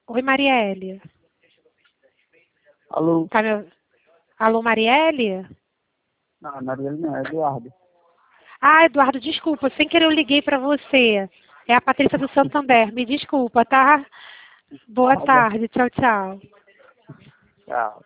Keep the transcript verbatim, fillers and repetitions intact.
Oi, Marielle. Alô? Tá me... Alô, Marielle? Não, Marielle não, é Eduardo. Ah, Eduardo, desculpa, sem querer eu liguei para você. É a Patrícia do Santander. Me desculpa, tá? Boa Tá bom. tarde. Tchau, tchau. Tchau.